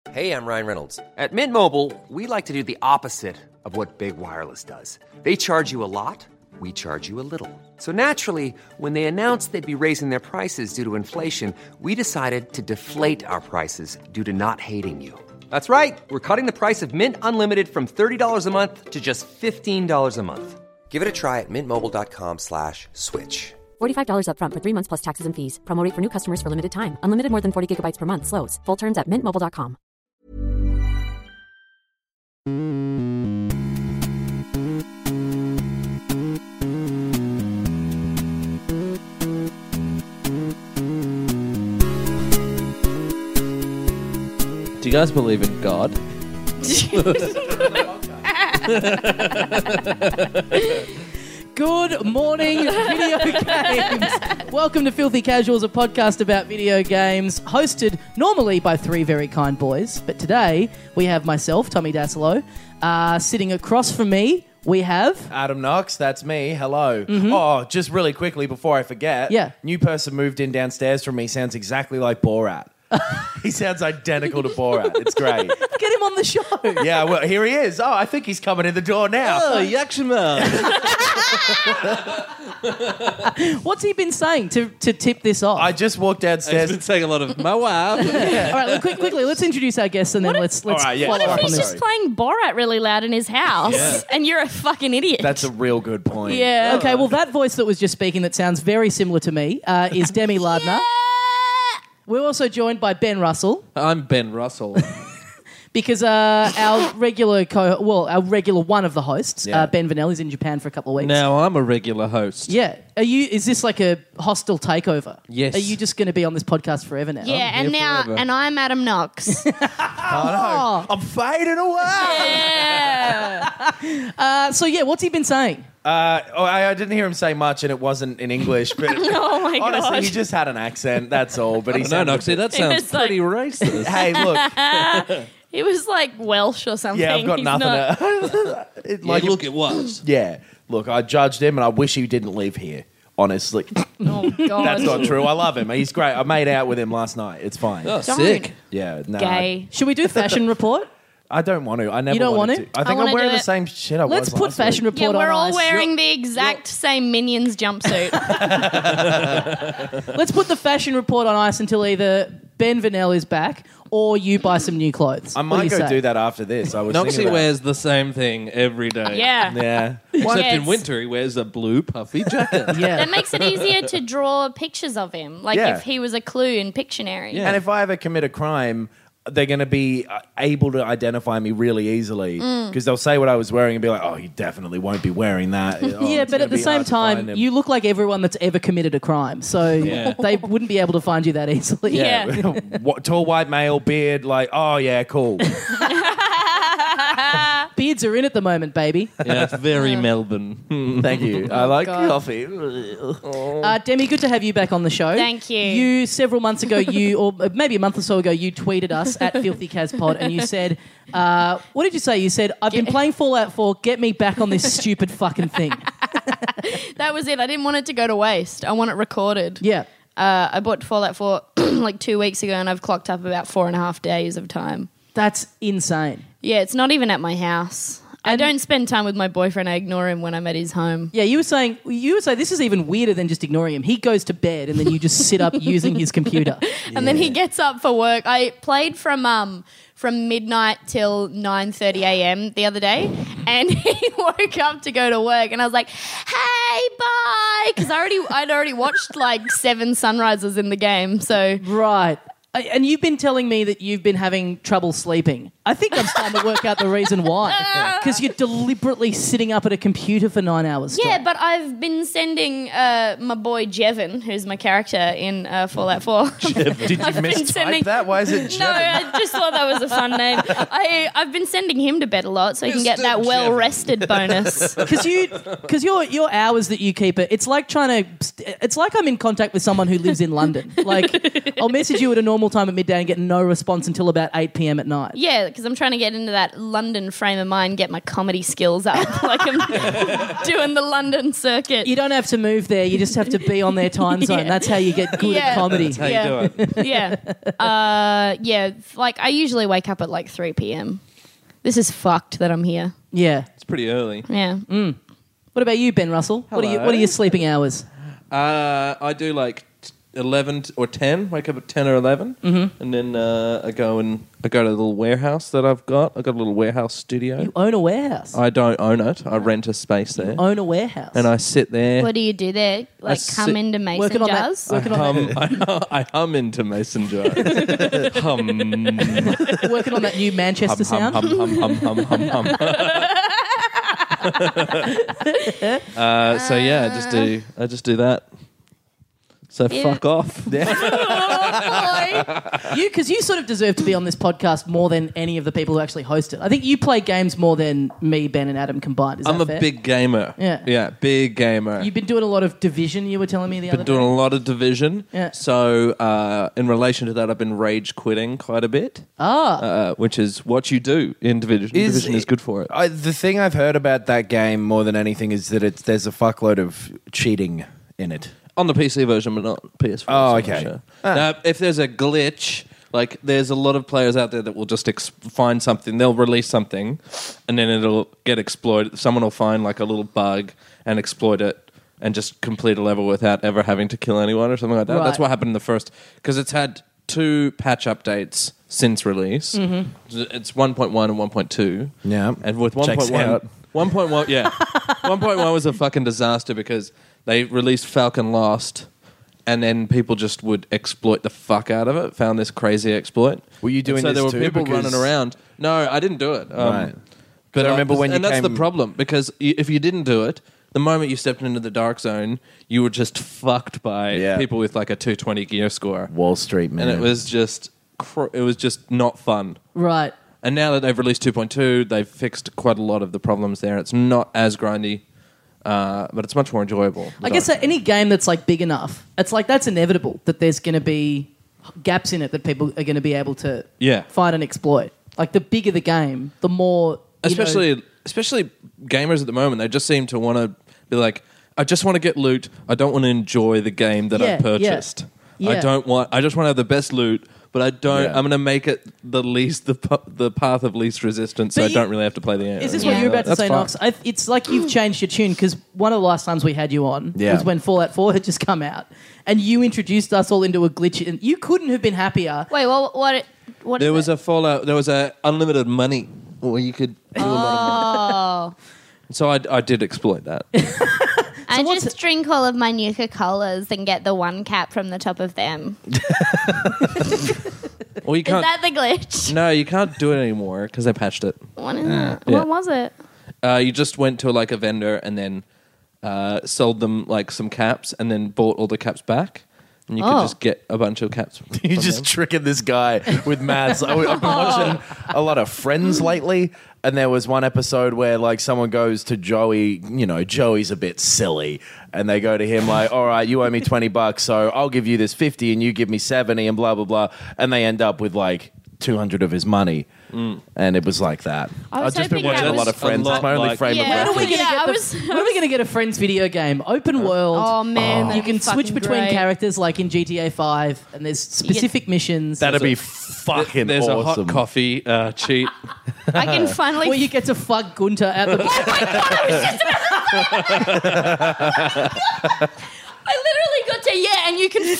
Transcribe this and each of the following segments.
Hey, I'm Ryan Reynolds. At Mint Mobile, we like to do the opposite of what Big Wireless does. They charge you a lot, we charge you a little. So naturally, when they announced they'd be raising their prices due to inflation, we decided to deflate our prices due to not hating you. That's right. We're cutting the price of Mint Unlimited from $30 a month to just $15 a month. Give it a try at mintmobile.com/switch. $45 up front for 3 months plus taxes and fees. Promo rate for new customers for limited time. Unlimited more than 40 gigabytes per month. Slows full terms at mintmobile.com. Do you guys believe in God? Good morning, video games. Welcome to Filthy Casuals, a podcast about video games, hosted normally by three very kind boys. But today, we have myself, Tommy Dasilo. Sitting across from me, we have... Adam Knox, that's me. Hello. Oh, just really quickly before I forget. Yeah. New person moved in downstairs from me, sounds exactly like Borat. He sounds identical to Borat. It's great. Get him on the show. Yeah, well, here he is. Oh, I think he's coming in the door now. Oh, Yakshima. What's he been saying to tip this off? I just walked He's downstairs. been saying a lot of my wow. All right, quickly, let's introduce our guests and then let's All right, yeah. follow What up if on He's this. just playing Borat really loud in his house, and you're a fucking idiot. That's a real good point. yeah. Okay, well, that voice that was just speaking that sounds very similar to me is Demi Lardner. We're also joined by Ben Russell. I'm Ben Russell. Because our regular one of the hosts, Yeah. Ben Vanel, is in Japan for a couple of weeks. Now I'm a regular host. Yeah. Is this like a hostile takeover? Yes. Are you just going to be now podcast forever now? Yeah, and here now, forever. and I'm Adam Knox. I'm fading away. yeah. So, what's he been saying? I didn't hear him say much, and it wasn't in English. But Oh my honestly, god. he just had an accent. That's all. But he No, sounded Noxie, that sounds was like- pretty racist. Hey, look. He was like Welsh or something. Yeah, I've got He's nothing not- to... Like, look, it was. Yeah. Look, I judged him, and I wish he didn't live here. Honestly, Oh god. that's not true. I love him. He's great. I made out with him last night. It's fine. Oh, Don't. sick. Yeah, no, Gay. Should we do fashion report? I don't want to. I never. You don't wanted want to. I think I I'm wanna wearing do the it. same shit I Let's was put last fashion week. report Yeah, we're on all ice. wearing the exact same Minions jumpsuit. Let's put the fashion report on ice until either Ben Vanel is back or you buy some new clothes. I What do might you go say? do that after this. I was thinking Noxie about wears the same thing every day. Yeah. Yeah. Except Yeah, in it's- winter, he wears a blue puffy jacket. Yeah. That makes it easier to draw pictures of him. Like Yeah. if he was a clue in Pictionary. Yeah. And if I ever commit a crime, they're going to be able to identify me really easily because they'll say what I was wearing and be like, "Oh, he definitely won't be wearing that." Oh, Yeah, it's but gonna at the be same hard to find time, him. you look like everyone that's ever committed a crime, so Yeah. they wouldn't be able to find you that easily. Yeah. What, tall white male, beard, like, oh yeah, cool. Beards are in at the moment, baby. Yeah, it's very Melbourne. Thank you. I like God. coffee. Demi, good to have you back on the show. Thank you. You, several months ago, or maybe a month or so ago, you tweeted us at Filthy Cas Pod and you said, what did you say? You said, I've been playing Fallout 4, get me back on this stupid fucking thing. That was it. I didn't want it to go to waste. I want it recorded. Yeah. I bought Fallout 4 like 2 weeks ago and I've clocked up about 4.5 days of time. That's insane. Yeah, it's not even at my house. I don't spend time with my boyfriend. I ignore him when I'm at his home. Yeah, you were saying this is even weirder than just ignoring him. He goes to bed and then you just sit up using his computer. And then he gets up for work. I played from midnight till 9:30 a.m. the other day, and he woke up to go to work, and I was like, "Hey, bye," because I'd already watched like 7 sunrises in the game. So Right. And you've been telling me that you've been having trouble sleeping. I think I'm starting to work out the reason why. Because you're deliberately sitting up at a computer for 9 hours straight. yeah, but I've been sending my boy Jevon, who's my character in Fallout 4. Did you mistype that? Why is it No, Jevon? I just thought that was a fun name. I've been sending him to bed a lot so he can get Mr. that well-rested bonus. Because your hours that you keep it's like it's like I'm in contact with someone who lives in London. Like I'll message you at a normal time at midday and get no response until about 8 p.m. at night. Yeah, because I'm trying to get into that London frame of mind, get my comedy skills up. Like I'm doing the London circuit. You don't have to move there. You just have to be on their time zone. Yeah. That's how you get good at comedy. That's how you do it. Yeah. Like I usually wake up at like 3 p.m. This is fucked that I'm here. Yeah. It's pretty early. Yeah. What about you, Ben Russell? What are your sleeping hours? I do like 11 or 10. Wake up at 10 or 11, and then I go to the little warehouse that I've got. I got a little warehouse studio. You own a warehouse. I don't own it. I rent a space there, Own a warehouse. and I sit there. What do you do there? Like come sit- into mason Working on that- jars? working on that. I hum into mason jars. hum, Working on that new Manchester sound. hum. So yeah, I just do that. So fuck off. Because you sort of deserve to be on this podcast more than any of the people who actually host it. I think you play games more than me, Ben, and Adam combined. Is I'm that a fair? big gamer. Yeah. Big gamer. You've been doing a lot of Division. You were telling me the other Been doing day. a lot of Division. Yeah. So in relation to that, I've been rage quitting quite a bit. Which is what you do in Division. Division is good for it. The thing I've heard about that game more than anything is that there's a fuckload of cheating in it. On the PC version, but not PS4. Oh, so okay. Sure. Now, if there's a glitch, like there's a lot of players out there that will just find something. They'll release something, and then it'll get exploited. Someone will find like a little bug and exploit it, and just complete a level without ever having to kill anyone or something like that. Right. That's what happened in the first, because it's had 2 patch updates since release. It's 1.1 and 1.2. Yeah. And with Checks 1.1, out. 1.1, yeah. 1.1 was a fucking disaster because they released Falcon Lost, and then people just would exploit the fuck out of it. Found this crazy exploit. Were you doing so this there were too? people Because- running around. No, I didn't do it. Right. But I remember when you and that's the came- problem, because if you didn't do it, the moment you stepped into the dark zone, you were just fucked by Yeah. people with like a 220 gear score, Wall Street, man. and it was just not fun. Right. And now that they've released 2.2, they've fixed quite a lot of the problems there. It's not as grindy, but it's much more enjoyable. I guess that any game that's like big enough, it's like that's inevitable that there's going to be gaps in it that people are going to be able to find and exploit. Like the bigger the game, the more... Especially gamers at the moment, they just seem to want to be like, I just want to get loot. I don't want to enjoy the game that I purchased. Yeah. I just want to have the best loot, but I don't. Yeah. I'm going to make it the path of least resistance, so But I don't really have to play the game. Is this what you're about to That's say, fine. Knox? It's like you've changed your tune, because one of the last times we had you on was when Fallout 4 had just come out, and you introduced us all into a glitch, and you couldn't have been happier. Wait, what There is was it? a Fallout. There was a unlimited money where you could do a lot of. So I did exploit that. I just drink all of my Nuka-Colas and get the 1 cap from the top of them. Well, you Is can't. that the glitch? No, you can't do it anymore because they patched it. What is it? Yeah. What was it? You just went to like a vendor and then sold them like some caps and then bought all the caps back. And you could just get a bunch of caps. You're from just them. tricking this guy with maths. I've been watching a lot of Friends lately, and there was one episode where like someone goes to Joey, Joey's a bit silly, and they go to him like, all right, you owe me $20, so I'll give you this 50 and you give me 70 and blah, blah, blah. And they end up with like 200 of his money. And it was like that. I was I've just been hoping watching that a lot was of Friends. a It's my lot only like- frame Yeah. of When are we reference. gonna When get are the- we going to get a Friends video game? Open world. Oh man, You can switch between characters like in GTA 5, and there's specific missions. That'd be fucking There's awesome. a hot coffee cheat. I can finally. where you get to fuck Gunter at the I literally got to and you can.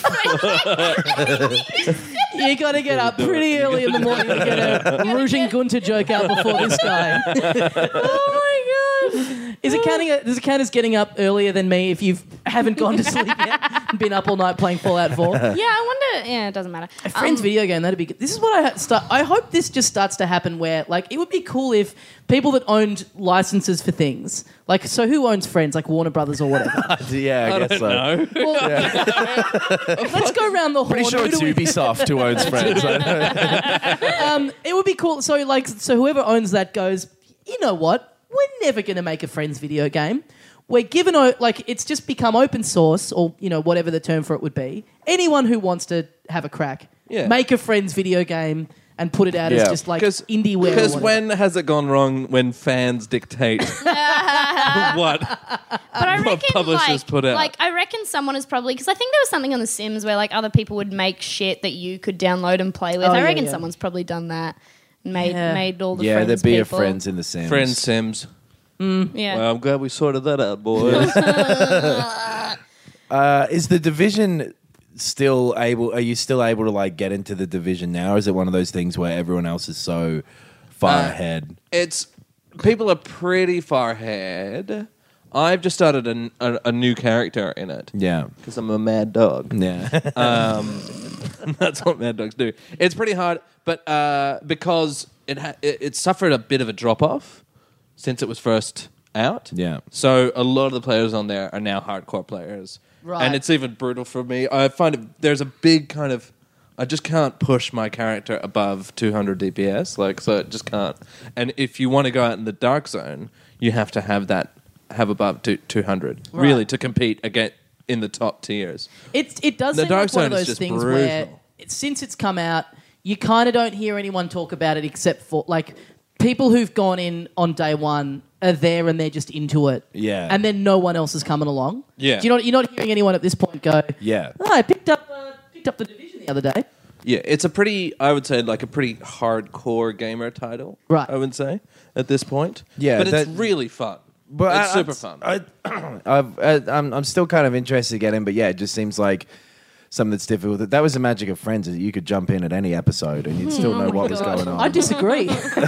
You got to get up pretty early in the morning to get a Rouging Gunter joke out before this guy. Oh my god! Does it count as getting up earlier than me if you haven't gone to sleep yet and been up all night playing Fallout 4? Yeah, I wonder. Yeah, it doesn't matter. A Friends video game, that'd be good. This is what I hope this just starts to happen where, like, it would be cool if people that owned licenses for things, like, so who owns Friends? Like Warner Brothers or whatever. Yeah, I guess so. No. Well, let's go around the horn. Pretty sure Who it's do we- Ubisoft who owns Friends. It would be cool. So whoever owns that goes, you know what? We're never going to make a Friends video game. We're given, it's just become open source, or, whatever the term for it would be. Anyone who wants to have a crack, Yeah. make a Friends video game, and put it out as Yeah. just like IndieWare. Because or when has it gone wrong when fans dictate what? But I reckon, publishers put out. Like, I reckon someone is probably, because I think there was something on The Sims where like other people would make shit that you could download and play with. Oh, I yeah, reckon yeah. someone's probably done that. Yeah. Made all the Yeah, friends there'd be a people. friends in the Sims. Friend Sims. Yeah. Well, I'm glad we sorted that out, boys. Is the Division still able? Are you still able to like get into the Division now? Or is it one of those things where everyone else is so far ahead? It's people are pretty far ahead. I've just started a new character in it Yeah, because I'm a mad dog. yeah. That's what mad dogs do. It's pretty hard, but because it suffered a bit of a drop off since it was first out. Yeah. So a lot of the players on there are now hardcore players. Right. And it's even brutal for me. I find there's a big kind of I just can't push my character above 200 DPS, so it just can't. And if you want to go out in the dark zone, you have to have above 200 really to compete again in the top tiers. It does The seem Dark like one of Zone is those just things brutal. where since it's come out, you kind of don't hear anyone talk about it except for like people who've gone in on day one are there and they're just into it. Yeah. And then no one else is coming along. Yeah. Do you're not hearing anyone at this point go, Yeah. oh, I picked up the Division the other day. Yeah, it's I would say, like a pretty hardcore gamer title. Right. I would say at this point. Yeah, but it's that- really fun. But It's super fun. I'm still kind of interested to get in, but yeah, it just seems like something that's difficult. That was the magic of Friends, is that you could jump in at any episode and you'd still know what was going on. I disagree.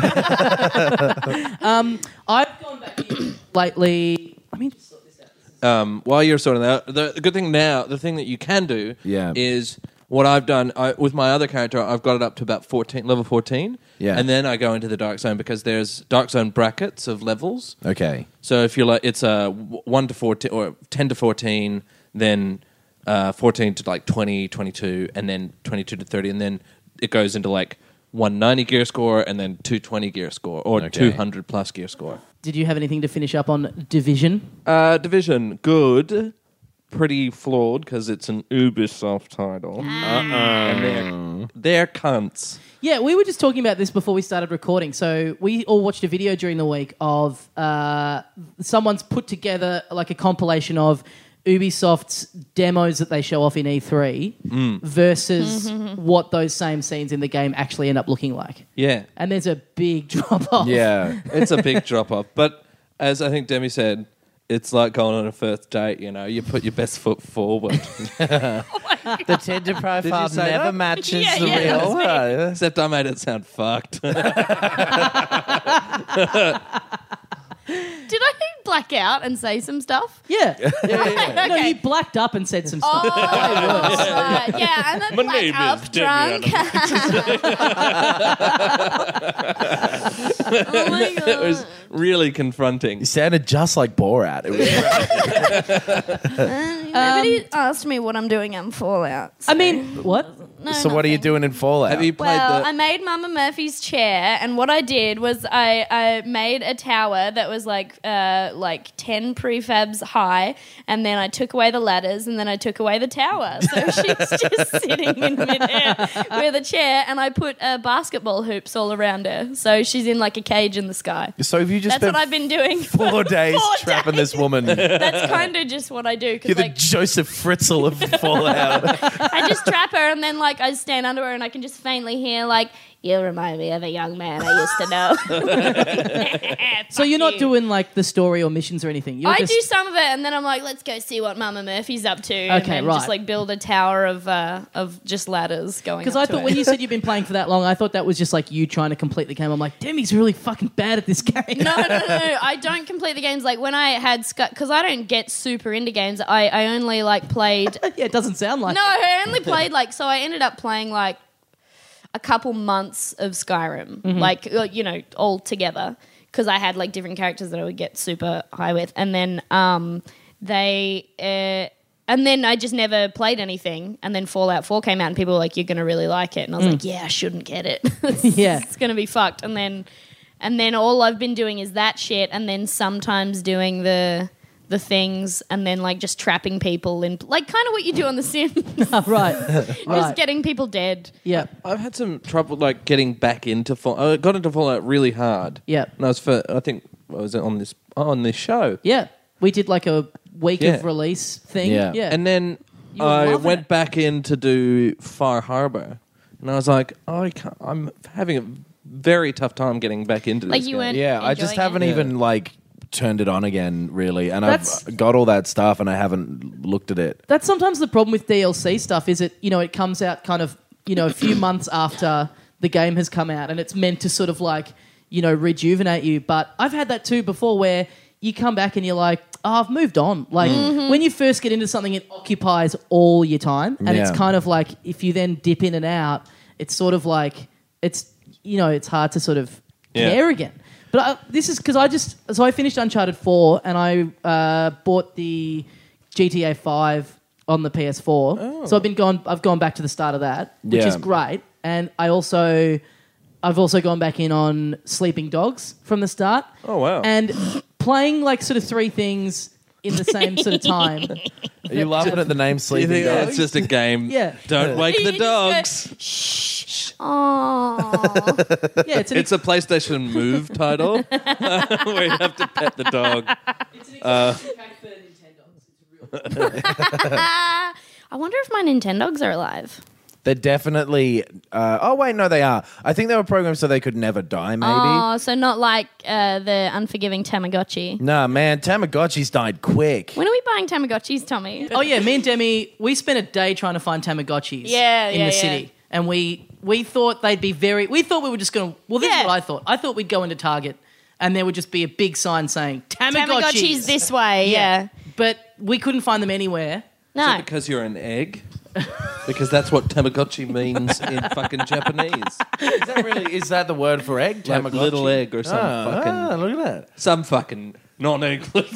I've gone back in lately. I mean, just sort this out. While you're sorting that out, the good thing now, the thing that you can do is what I've done with my other character, I've got it up to about level 14. Yeah. And then I go into the Dark Zone because there's Dark Zone brackets of levels. Okay. So if you're like, it's a 1 to 14 or 10 to 14, then 14 to like 20, 22, and then 22 to 30, and then it goes into like 190 gear score and then 220 gear score or 200 plus gear score. Did you have anything to finish up on Division? Division, good. Pretty flawed because it's an Ubisoft title. And they're cunts. Yeah, we were just talking about this before we started recording. So we all watched a video during the week of someone's put together like a compilation of Ubisoft's demos that they show off in E3 versus what those same scenes in the game actually end up looking like. Yeah. And there's a big drop off. Yeah. It's a big drop off. But as I think Demi said, it's like going on a first date, you put your best foot forward. The Tinder profile say never that? matches Yeah, the yeah, real. that's Except I made it sound fucked. Did I black out and say some stuff? Yeah. No, Okay. you blacked up and said some stuff. Oh, right. Yeah, I'm a My black name up is drunk. Oh my It god. was really confronting. You sounded just like Borat. It was Nobody asked me what I'm doing on Fallout. I mean, what? No, so what are you nothing. doing in Fallout? Have you played Well, the... I made Mama Murphy's chair, and what I did was I made a tower that was like 10 prefabs high, and then I took away the ladders, and then I took away the tower. So she's just sitting in midair with a chair, and I put basketball hoops all around her. So she's in like a cage in the sky. So have you just That's what spent I've been doing 4 days 4 trapping days. this woman? You're That's kind of just what I do. Because the like Joseph Fritzl of Fallout. I just trap her, and then like I stand under her, and I can just faintly hear like, "You remind me of a young man I used to know." So you're not doing like the story or missions or anything. You're I just, do some of it, and then I'm like, let's go see what Mama Murphy's up to. And Okay, then right. just like build a tower of just ladders going. Because up I to thought it. when you said you've been playing for that long, I thought that was just like you trying to complete the game. I'm like, Demi's really fucking bad at this game. No, I don't complete the games. Like when I had because I don't get super into games. I only like played. Yeah, it doesn't sound like No, I only played like so. I ended up playing like a couple months of Skyrim, like all together, because I had like different characters that I would get super high with, and then and then I just never played anything, and then Fallout 4 came out, and people were like, "You're gonna really like it," and I was like, "Yeah, I shouldn't get it. Yeah. It's gonna be fucked." And then all I've been doing is that shit, and then sometimes doing the the things and then like just trapping people in like kind of what you do on The Sims. Right. Just Right. getting people dead. Yeah. I've had some trouble like getting back into Fallout. I got into Fallout really hard. Yeah. And I think I was on this show. Yeah. We did like a week Yeah. of release thing. Yeah. Yeah. And then You were I loving went it. back in to do Far Harbor, and I was like, I'm having a very tough time getting back into Like this you game. weren't Yeah, I just enjoying haven't it? even like turned it on again, really. And That's- I've got all that stuff and I haven't looked at it. That's sometimes the problem with DLC stuff is it comes out kind of, a few months after the game has come out and it's meant to sort of like, rejuvenate you. But I've had that too before where you come back and you're like, oh, I've moved on. Like when you first get into something, it occupies all your time. And it's Yeah. kind of like if you then dip in and out, it's sort of like, it's hard to sort of care again. But this is because I finished Uncharted 4 and I bought the GTA 5 on the PS4. So I've gone back to the start of that, which Yeah. is great. And I've also gone back in on Sleeping Dogs from the start. Oh, wow. And playing like sort of three things in the same sort of time. Are you laughing at the name You Sleeping think Dogs? it's just a game? Yeah. Don't wake You the just go, dogs. Shh. Oh. Yeah, it's an It's a PlayStation Move title where you have to pet the dog. I wonder if my Nintendogs are alive. They're definitely... oh, wait, no, they are. I think they were programmed so they could never die, maybe. Oh, so not like the unforgiving Tamagotchi. Nah, man, Tamagotchis died quick. When are we buying Tamagotchis, Tommy? Oh yeah, me and Demi, we spent a day trying to find Tamagotchis in the city. And we thought they'd be we thought we were just going to, well, this is Yeah. what I thought. I thought we'd go into Target and there would just be a big sign saying Tamagotchis. Tamagotchis this way, yeah. But we couldn't find them anywhere. No. Because you're an egg? Because that's what Tamagotchi means in fucking Japanese. Is that the word for egg? Like Tamagotchi? little egg or some fucking... look at that. Some fucking non-English.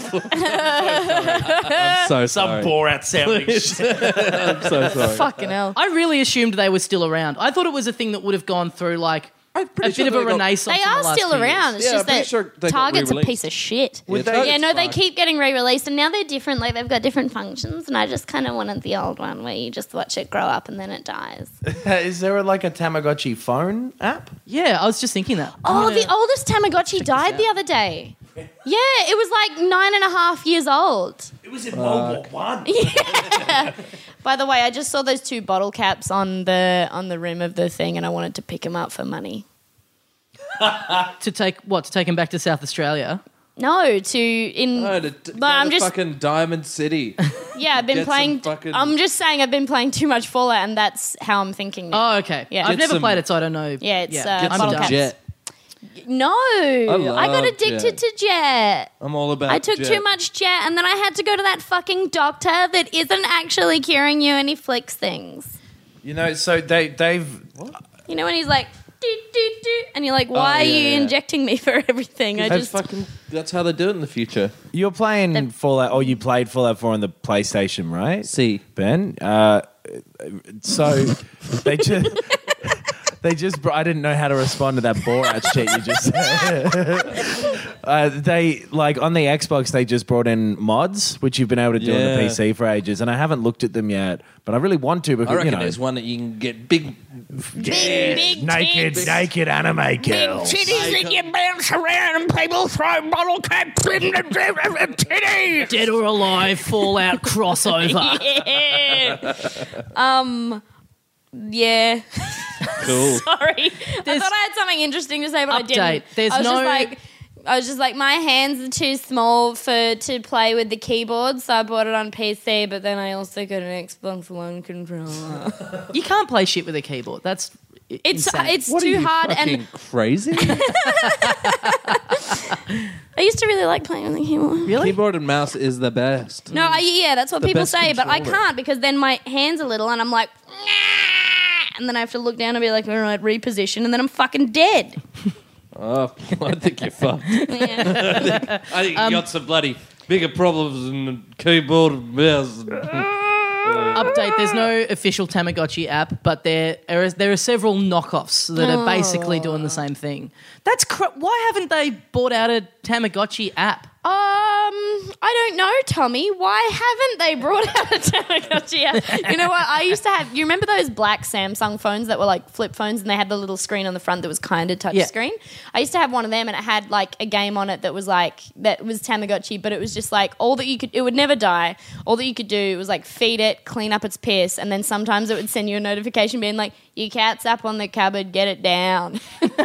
I'm so sorry. Borat sounding shit. I'm so sorry. Fucking hell. I really assumed they were still around. I thought it was a thing that would have gone through like a pretty bit sure of a they got- renaissance. They in the are last still few years. around. It's Yeah, just I'm pretty that sure they got Target's a re-released. piece of shit. Target's Yeah, no, they fine. keep getting re-released, and now they're different. Like they've got different functions, and I just kind of wanted the old one where you just watch it grow up and then it dies. Is there like a Tamagotchi phone app? Yeah, I was just thinking that. Oh, the oldest Tamagotchi died the other day. Yeah, it was like 9.5 years old. It was in World War One. By the way, I just saw those two bottle caps on the rim of the thing, and I wanted to pick them up for money. To take them back to South Australia. No, No, to I'm just fucking Diamond City. yeah. I've been Get some playing. fucking- I'm just saying I've been playing too much Fallout, and that's how I'm thinking now. Oh, okay. Yeah. I've Get never some- played it, so I don't know. Yeah, it's, Get I'm some bottle done. caps. Jet. No, I got love addicted Jet. to Jet. I'm all about I took Jet. too much Jet, and then I had to go to that fucking doctor that isn't actually curing you, and he flicks things. You know, so they've... You know when he's like, do, do, do, and you're like, why are yeah, you yeah. injecting me for everything? I just That's how they do it in the future. You're playing Fallout, or you played Fallout 4 on the PlayStation, right? See. Ben? So they just... I didn't know how to respond to that Borat shit you just said. They, like, on the Xbox, they just brought in mods, which you've been able to do on the Yeah. PC for ages, and I haven't looked at them yet, but I really want to because, I reckon you know... there's one that you can get big... big tits. naked anime girls. Titties that you bounce around and people throw bottle caps in the titties. Dead or Alive Fallout crossover. Yeah. Cool. Sorry. I thought I had something interesting to say, but I Update. didn't. There's I was no- just like, my hands are too small to play with the keyboard, so I bought it on PC, but then I also got an Xbox One controller. You can't play shit with a keyboard. That's It's insane. it's What are too you, hard, fucking and crazy? I used to really like playing with the keyboard. Really? Keyboard and mouse is the best. No, yeah, that's what The people best say, but I controller. can't because then my hands are little and I'm like, "Nah," and then I have to look down and be like, all right, reposition, and then I'm fucking dead. Oh, I think you're fucked. Yeah. I think you got some bloody bigger problems than the keyboard and mouse. Update. There's no official Tamagotchi app, but there are several knockoffs that are basically doing the same thing. That's why haven't they brought out a Tamagotchi app? I don't know, Tommy. Why haven't they brought out a Tamagotchi yet? You know what? I used to have. You remember those black Samsung phones that were like flip phones, and they had the little screen on the front that was kind of touch screen. I used to have one of them, and it had like a game on it that was Tamagotchi, but it was just like all that you could. It would never die. All that you could do was like feed it, clean up its piss, and then sometimes it would send you a notification being like, "Your cat's up on the cupboard. Get it down."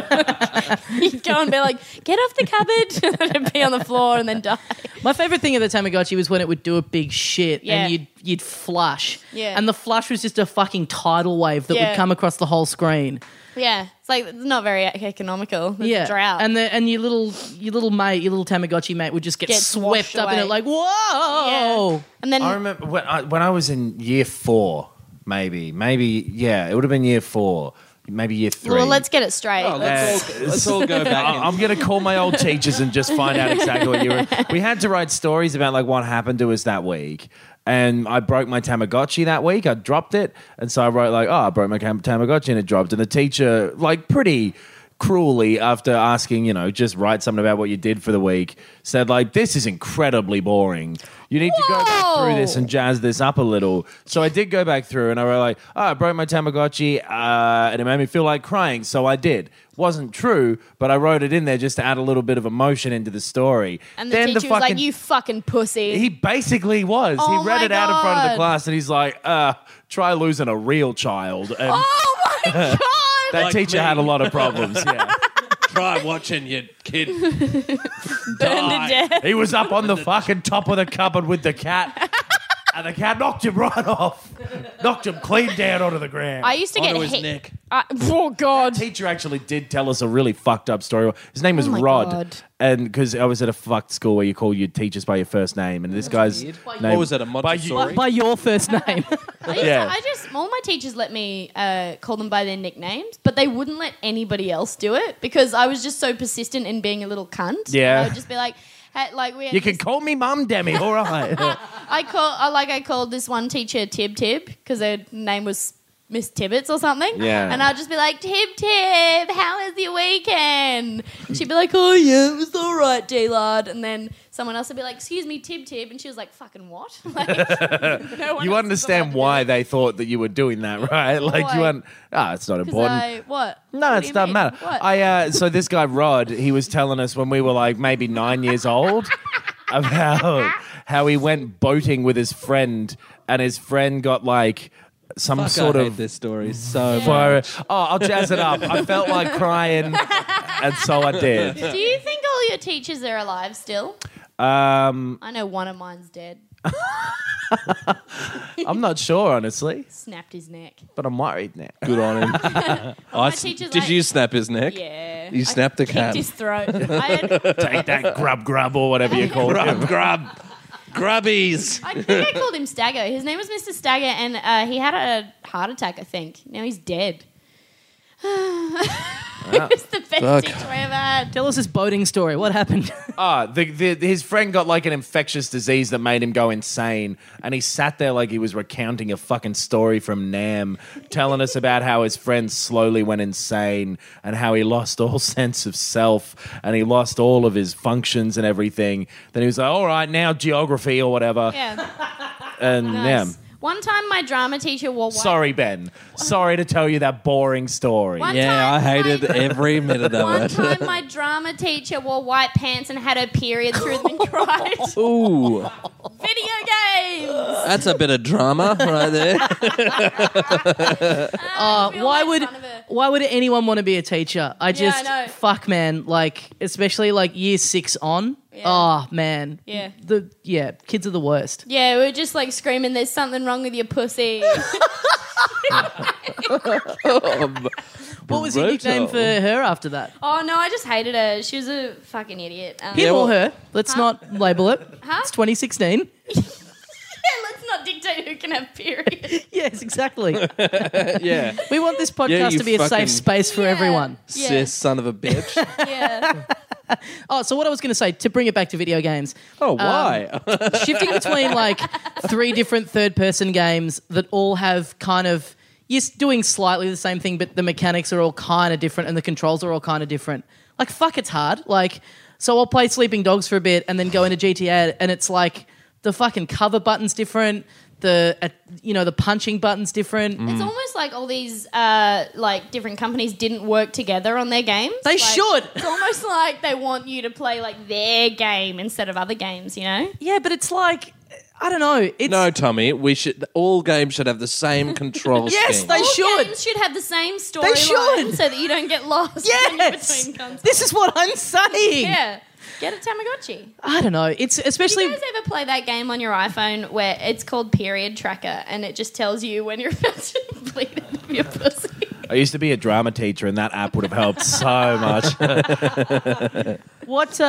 You'd go and be like, "Get off the cupboard," and it'd be on the floor and then die. My favourite thing of the Tamagotchi was when it would do a big shit Yeah. and you'd flush. Yeah. And the flush was just a fucking tidal wave that would come across the whole screen. Yeah, it's like it's not very economical. There's a drought. And your little Tamagotchi mate would just get swept washed up in away. it like, whoa! Yeah. And then I remember when I was in year 4, maybe, it would have been year 4, maybe year 3. well, let's get it straight. Let's all go back. I'm going to call my old teachers and just find out exactly what you were. We had to write stories about like what happened to us that week. And I broke my Tamagotchi that week. I dropped it. And so I wrote like, I broke my Tamagotchi and it dropped. And the teacher, like pretty cruelly, after asking, just write something about what you did for the week, said like, this is incredidly boring. You need to go back through this and jazz this up a little. So I did go back through and I wrote like, I broke my Tamagotchi and it made me feel like crying. So I did. Wasn't true, but I wrote it in there just to add a little bit of emotion into the story. and the teacher was like, "You fucking pussy." He basically was. Oh He read my it out in front of the God. class and he's like, try losing a real child. And Oh my god! that Like teacher me. had a lot of problems, yeah. Try watching your kid. Burned to death. He was up on the fucking top of the cupboard with the cat. And the cat knocked him right off. Knocked him clean down onto the ground. I used to get Onto his hit. neck. Oh god! Teacher actually did tell us a really fucked up story. His name was Oh my Rod. God. And because I was at a fucked school where you call your teachers by your first name. And this guy's name... What was it, a by you- Montessori? By your first name. Yeah. All my teachers let me call them by their nicknames, but they wouldn't let anybody else do it because I was just so persistent in being a little cunt. Yeah. I would just be like, hey, like we had You can this- call me Mum, Demi. All right. I called this one teacher Tib because her name was Miss Tibbets or something. Yeah. And I'd just be like, Tib, how was your weekend? And she'd be like, oh yeah, it was all right, D-Lard. And then someone else would be like, excuse me, Tib. And she was like, fucking what? Like, no one You else understand was allowed why to do they thought that you were doing that, right? Like Why? you went, it's not it. 'Cause important. What? No, What it do you doesn't mean? matter. What? So this guy Rod, he was telling us when we were like maybe 9 years old about how he went boating with his friend, and his friend got like some Fuck, sort I hate of this story so much. fire. Oh, I'll jazz it up. I felt like crying, and so I did. Do you think all your teachers are alive still? I know one of mine's dead. I'm not sure, honestly, Snapped his neck. but I'm worried now. Good on him. teacher's Did like- you snap his neck? Yeah. You snapped the Kicked cat. his throat. I had, Take that grub or whatever you call it. Grubbies. I think I called him Stagger. His name was Mr. Stagger, and he had a heart attack, I think. Now he's dead. It's the best Fuck. teacher I ever had. Tell us this boating story. What happened? His friend got like an infectious disease that made him go insane, and he sat there like he was recounting a fucking story from Nam, telling us about how his friend slowly went insane and how he lost all sense of self and he lost all of his functions and everything. Then he was like, "All right, now geography or whatever," Yeah. and Nice. One time my drama teacher wore white... Sorry, Ben. Sorry to tell you that boring story. One Yeah, time I hated my- every minute of One it. time my drama teacher wore white pants and had her period through them and cried. Ooh, Video games! that's a bit of drama right there. Why would anyone want to be a teacher? I know. fuck, man. Like, especially like year 6 on. Yeah. Oh man. Yeah. Kids are the worst. Yeah, we were just like screaming, there's something wrong with your pussy. What was your nickname for her after that? Oh, no, I just hated her. She was a fucking idiot. Him or her? Let's not label it. Huh? It's 2016. Let's not dictate who can have period. Yes, exactly. Yeah. We want this podcast you to be a fucking- safe space for Yeah. everyone. Yeah. Cis son of a bitch. Yeah. Oh, so what I was going to say, to bring it back to video games, Oh, why? shifting between like 3 different third-person games that all have kind of, yes, doing slightly the same thing, but the mechanics are all kind of different and the controls are all kind of different. Like, fuck, it's hard. Like, So I'll play Sleeping Dogs for a bit and then go into GTA, and it's like the fucking cover button's different. The punching button's different. It's almost like all these like different companies didn't work together on their games. They Like, should. It's almost like they want you to play like their game instead of other games, you know? Yeah, but it's like, I don't know. It's, No, Tommy, all games should have the same control Yes, scheme. they All should. games should have the same should. storyline so that you don't get lost when you're Yes, between consoles. this is what I'm saying. Yeah. Get a Tamagotchi. I don't know. It's especially. Do you guys ever play that game on your iPhone where it's called Period Tracker and it just tells you when you're about to bleed out of your pussy? I used to be a drama teacher, and that app would have helped so much. What?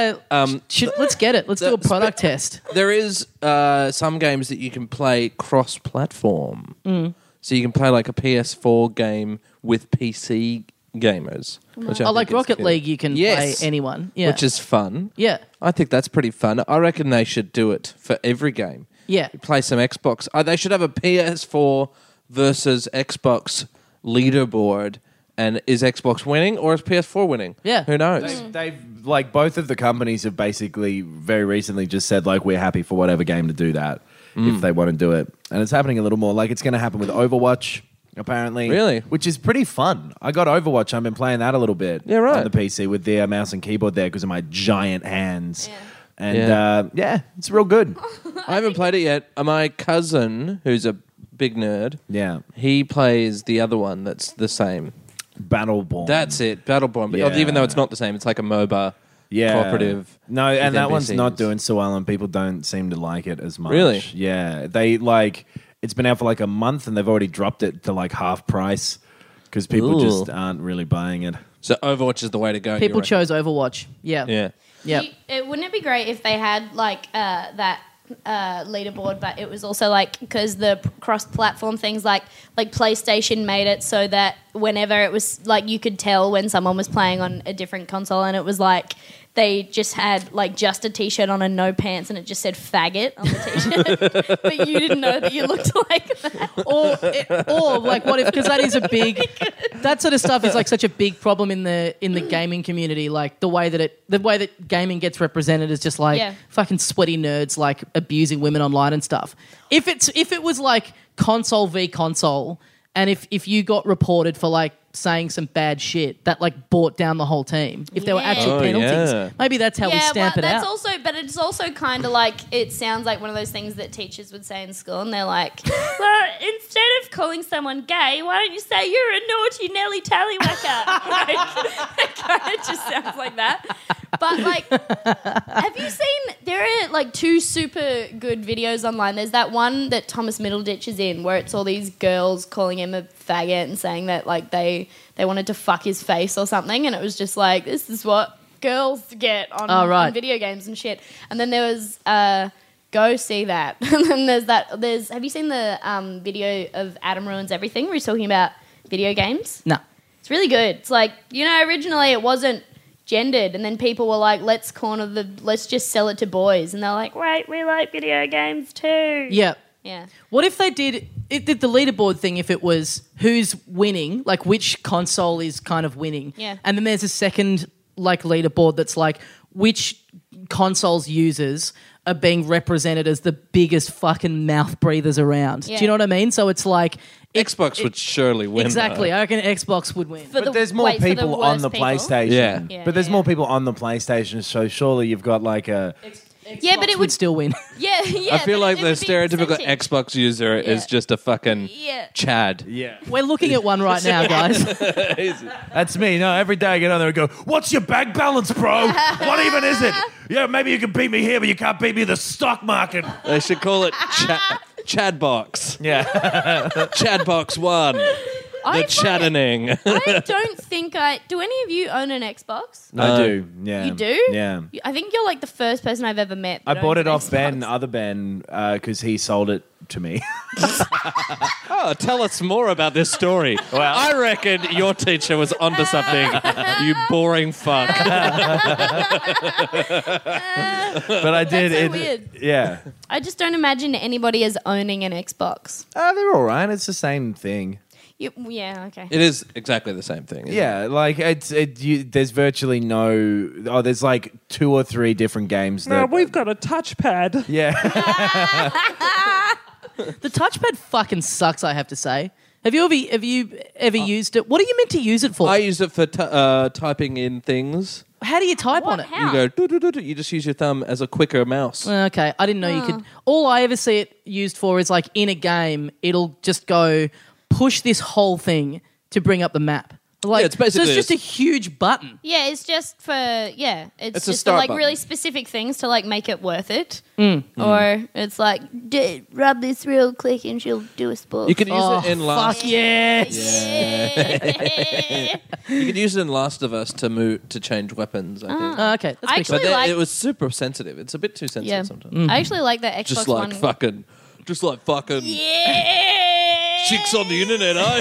Let's get it. Let's do a product test. There is some games that you can play cross-platform. So you can play like a PS4 game with PC gamers. Which I Oh, like think is Rocket cool. League, you can Yes. play anyone. Yeah. Which is fun. Yeah. I think that's pretty fun. I reckon they should do it for every game. Yeah. Play some Xbox. They should have a PS4 versus Xbox leaderboard. And is Xbox winning or is PS4 winning? Yeah. Who knows? They've like both of the companies have basically very recently just said like we're happy for whatever game to do that if they want to do it, and it's happening a little more. Like it's going to happen with Overwatch. Apparently. Really? Which is pretty fun. I got Overwatch. I've been playing that a little bit Yeah, right. on the PC with the mouse and keyboard there because of my giant hands. Yeah. And it's real good. I haven't played it yet. My cousin, who's a big nerd, Yeah. he plays the other one that's the same. Battleborn. That's it, Battleborn. But Yeah. even though it's not the same, it's like a MOBA cooperative. No, with and that one's not NPCs. doing so well, and people don't seem to like it as much. Really? Yeah. They like it's been out for like a month, and they've already dropped it to like half price because people Ooh. just aren't really buying it. So Overwatch is the way to go. People you reckon? chose Overwatch. Yeah. Yeah. Yeah. Wouldn't it be great if they had like that leaderboard, but it was also like because the cross-platform things like PlayStation made it so that whenever it was like you could tell when someone was playing on a different console, and it was like they just had like just a t-shirt on and no pants, and it just said faggot on the t-shirt, but you didn't know that you looked like that. Or like what if, because that is a big, that sort of stuff is like such a big problem in the gaming community. Like the way that gaming gets represented is just like Yeah. fucking sweaty nerds like abusing women online and stuff. If it was like console v console, and if you got reported for like saying some bad shit, that like brought down the whole team. If there were Yeah. actual Oh, penalties, yeah. maybe that's how we stamp it that's out. also, but it's also kind of like it sounds like one of those things that teachers would say in school, and they're like, "Well, instead of calling someone gay, why don't you say you're a naughty Nelly Tallywhacker?" It kind of just sounds like that. But like, have you seen? There are like two super good videos online. There's that one that Thomas Middleditch is in, where it's all these girls calling him a faggot and saying that like they wanted to fuck his face or something, and it was just like, this is what girls get on, on video games and shit. And then there was go see that. And then there's have you seen the video of Adam Ruins Everything where he's talking about video games? No. It's really good. It's like, originally it wasn't gendered, and then people were like, let's just sell it to boys, and they're like, wait, we like video games too. Yeah. Yeah. What if they did the leaderboard thing, if it was who's winning, like which console is kind of winning. Yeah. And then there's a second like leaderboard that's like which consoles users are being represented as the biggest fucking mouth breathers around. Yeah. Do you know what I mean? So it's like Xbox would surely win. exactly. though. I reckon Xbox would win. For But there's more for the people on worst the people. PlayStation. Yeah. Yeah, But there's yeah, more yeah. people on the PlayStation, so surely you've got like a... Yeah, but it would would still win. Yeah, yeah. I feel but like it the would be stereotypical percentage. Xbox user is Yeah. just a fucking Yeah. Chad. Yeah. We're looking at one right now, guys. That's me. No, every day I get on there and go, what's your bank balance, bro? What even is it? Yeah, maybe you can beat me here, but you can't beat me in the stock market. They should call it Chadbox. Yeah. Chadbox 1. I The find- chattening. I don't think do any of you own an Xbox? I do. Yeah. You do? Yeah. I think you're like the first person I've ever met. I that bought owns it off Xbox. Ben, other Ben, because he sold it to me. Oh, tell us more about this story. I reckon your teacher was onto something, you boring fuck. But I did. That's so weird. Yeah. I just don't imagine anybody as owning an Xbox. They're all right. It's the same thing. Yeah, okay. It is exactly the same thing. isn't it? Yeah, like there's virtually no. Oh, there's like 2 or 3 different games. That, got a touchpad. yeah. The touchpad fucking sucks, I have to say. Have you ever used it? What are you meant to use it for? I use it for typing in things. How do you type What? on it? How? You go, do. You just use your thumb as a quicker mouse. Okay, I didn't know you could. All I ever see it used for is like in a game, it'll just go push this whole thing to bring up the map. Like, Yeah, it's basically Mm. so it's just a huge button. Yeah, it's just for it's It's a just for start like button. really specific things to like make it worth it. Or it's like rub this real quick and she'll do a spell. You can use it in Last. Fuck yes. You could use it in Last of Us to change weapons. I think. Okay, that's I pretty actually But like it was super sensitive. It's a bit too sensitive yeah. sometimes. I actually like the Xbox Just like One. fucking Yeah. chicks on the internet, eh?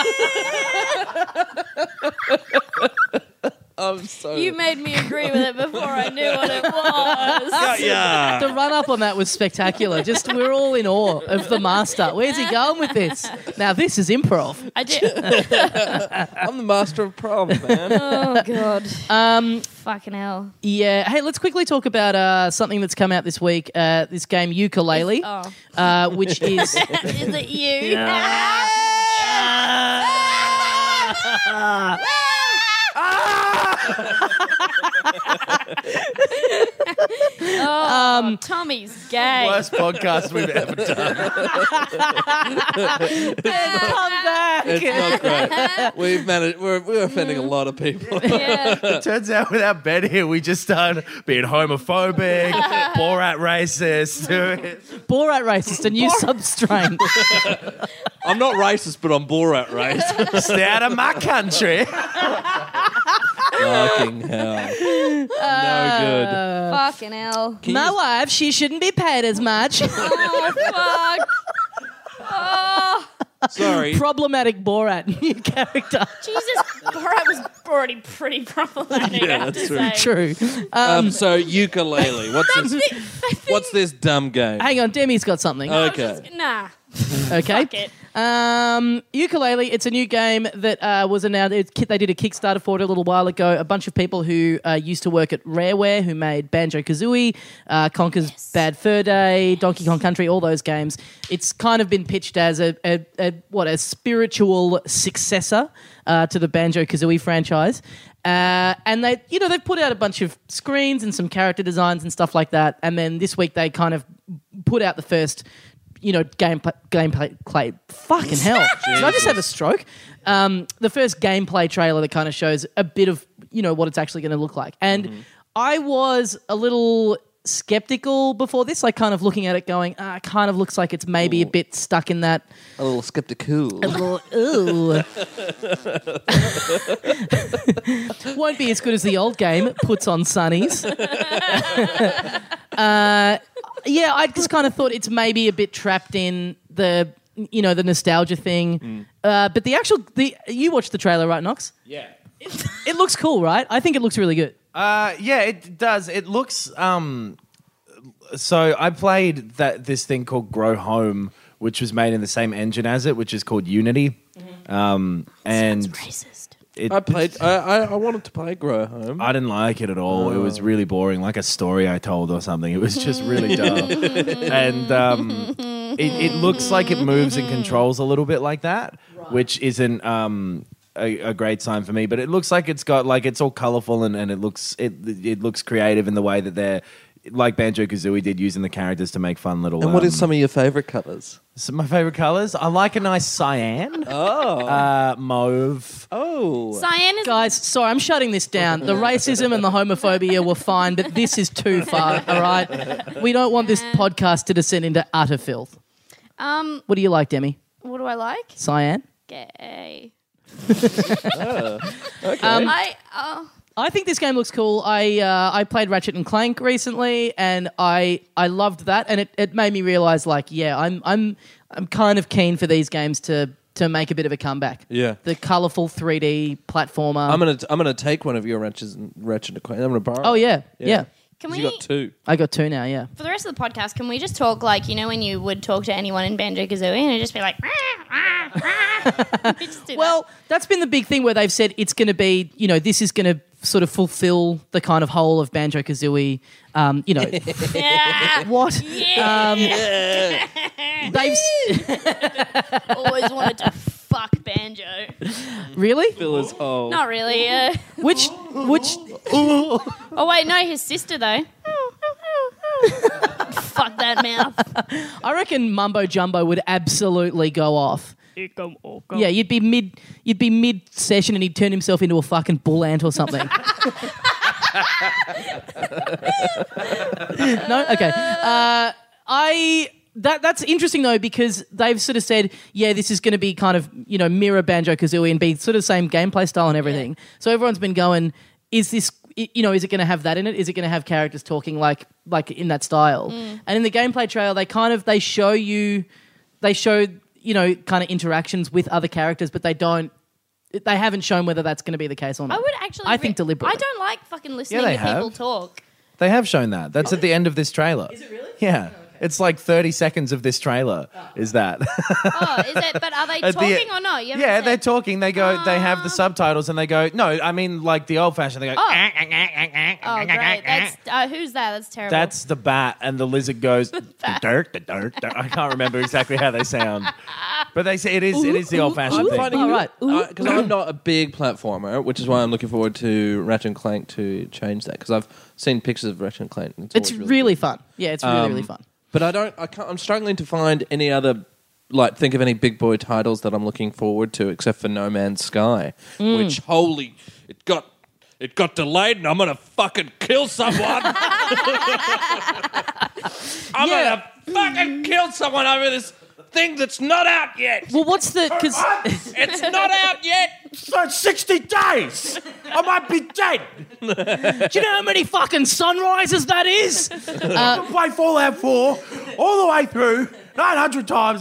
I'm so. You made me agree with it before I knew what it was. yeah. The run up on that was spectacular. Just we're all in awe of the master. Where's he going with this? Now this is improv. I did. I'm the master of prom, man. Oh god. Fucking hell. Yeah. Hey, let's quickly talk about something that's come out this week. This game Yooka-Laylee, which is Is it you? Tommy's gay. Worst podcast we've ever done. come back. It's not great. We've managed. We're offending a lot of people. Yeah. Turns out without Ben here, we just started being homophobic, Borat racist. Borat racist, a new substrain. I'm not racist, but I'm Borat racist. Stay out of my country. Fucking hell. No good. Fucking hell. My wife, she shouldn't be paid as much. Oh fuck. Oh Sorry. Problematic Borat new character. Jesus. Borat was already pretty problematic. Yeah, I have that's to true. say. True. So Yooka-Laylee. What's this dumb game? Hang on, Demi's got something. Okay. Nah. Okay. Fuck it. Yooka-Laylee, it's a new game that was announced. They did a Kickstarter for it a little while ago. A bunch of people who used to work at Rareware, who made Banjo-Kazooie, Conker's Bad Fur Day, Donkey Kong Country, all those games. It's kind of been pitched as a spiritual successor to the Banjo-Kazooie franchise. And they've put out a bunch of screens and some character designs and stuff like that. And then this week they kind of put out the first gameplay. Fucking hell. Did I just have a stroke? The first gameplay trailer that kind of shows a bit of, what it's actually going to look like. And I was a little skeptical before this, like kind of looking at it going, it kind of looks like it's maybe a bit stuck in that. A little skeptical. A little, ooh. Won't be as good as the old game, puts on sunnies. Yeah, I just kind of thought it's maybe a bit trapped in the nostalgia thing. But you watched the trailer, right, Knox? Yeah. It looks cool, right? I think it looks really good. Yeah, it does. It looks. So I played this thing called Grow Home, which was made in the same engine as it, which is called Unity. And Racist. I played. I wanted to play Grow Home. I didn't like it at all. It was really boring, like a story I told or something. It was just really dumb. And it looks like it moves and controls a little bit like that, which isn't a great sign for me. But it looks like it's got it's all colourful and it looks creative in the way that they're like Banjo-Kazooie did, using the characters to make fun little. And what is some of your favourite colours? My favourite colours? I like a nice cyan. Mauve. Oh. Cyan is Guys, sorry, I'm shutting this down. The racism and the homophobia were fine, but this is too far, all right? We don't want this podcast to descend into utter filth. What do you like, Demi? what do I like? Cyan? Gay. Okay. I think this game looks cool. I played Ratchet and Clank recently, and I loved that, and it made me realize, I'm kind of keen for these games to make a bit of a comeback. Yeah. The colourful 3D platformer. I'm gonna take one of your Ratchet and Clank. I'm gonna borrow. Oh it. yeah, yeah. Can You we, got 2. I got 2 now, yeah. for the rest of the podcast, can we just talk like, when you would talk to anyone in Banjo-Kazooie and it'd just be like, We just do Well, that's been the big thing where they've said it's going to be, this is going to sort of fulfill the kind of whole of Banjo-Kazooie, that. Yeah. what? They've Always wanted to fuck Banjo. really? Fill his hole. Not really. Which Oh, wait, no, his sister, though. Fuck that mouth. I reckon Mumbo Jumbo would absolutely go off. Yeah, you'd be mid session and he'd turn himself into a fucking bull ant or something. No? Okay. That's interesting though, because they've sort of said, yeah, this is going to be kind of, mirror Banjo-Kazooie and be sort of same gameplay style and everything. Yeah. So everyone's been going, is this, is it going to have that in it? Is it going to have characters talking like in that style? And in the gameplay trailer, they show kind of interactions with other characters, but they haven't shown whether that's going to be the case or not. I would actually... I think deliberately. I don't like fucking listening Yeah, they to people have. talk. They have shown that. That's at the end of this trailer. Is it really? Yeah. It's like 30 seconds of this trailer is that. Oh, is it? But are they At the- talking or not? You haven't Yeah, said- they're talking. They go. They have the subtitles, and they go. No, I mean like the old-fashioned. They go. Oh, great. That's, who's that? That's terrible. That's the bat, and the lizard goes. Dirt. I can't remember exactly how they sound, but they say it is the old-fashioned thing. All right. Because I'm not a big platformer, which is why I'm looking forward to Ratchet and Clank to change that. Because I've seen pictures of Ratchet and Clank. And It's always really good. fun. Yeah, it's really fun. But I'm struggling to find any other, think of any big boy titles that I'm looking forward to, except for No Man's Sky, which it got delayed, and I'm gonna fucking kill someone. I'm gonna fucking kill someone over this thing that's not out yet. Well, what's the... Because It's not out yet. So 60 days, I might be dead. do you know how many fucking sunrises that is? I can play Fallout 4 all the way through 900 times.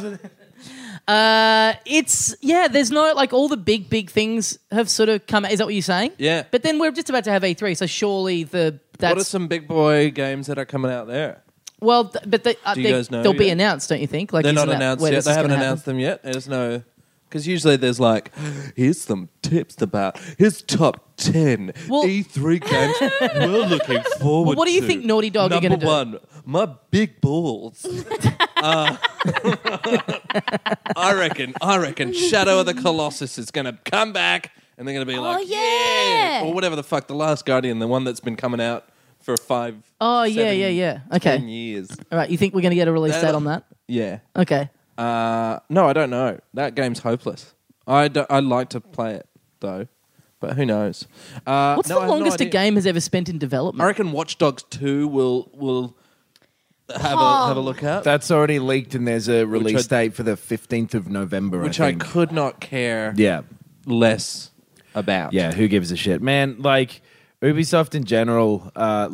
There's no, all the big things have sort of come... Is that what you're saying? Yeah. But then we're just about to have E3, so surely What are some big boy games that are coming out there? Well, but Do you guys know they'll be yet? announced, don't you think? They're isn't not that announced where yet. this They is haven't gonna announced happen? them yet. There's no... Because usually there's here's some tips about his top 10 Well- E3 games we're looking forward to. What do you think Naughty Dog are Number gonna do? 1, my big balls. I reckon Shadow of the Colossus is going to come back and they're going to be like, yeah. Or whatever the fuck, The Last Guardian, the one that's been coming out for 5, Oh, 7, yeah. Okay. 10 years. All right, you think we're going to get a release date on that? Yeah. Okay. No, I don't know. That game's hopeless. I'd like to play it though, but who knows? What's no, I the have no longest a idea. game has ever spent in I development? reckon Watch Dogs 2 will have a look at, That's already leaked, and there's a release Which I- date for the 15th of November. which I I think. could not care Yeah. less about. Yeah, who gives a shit, man? Like Ubisoft in general, all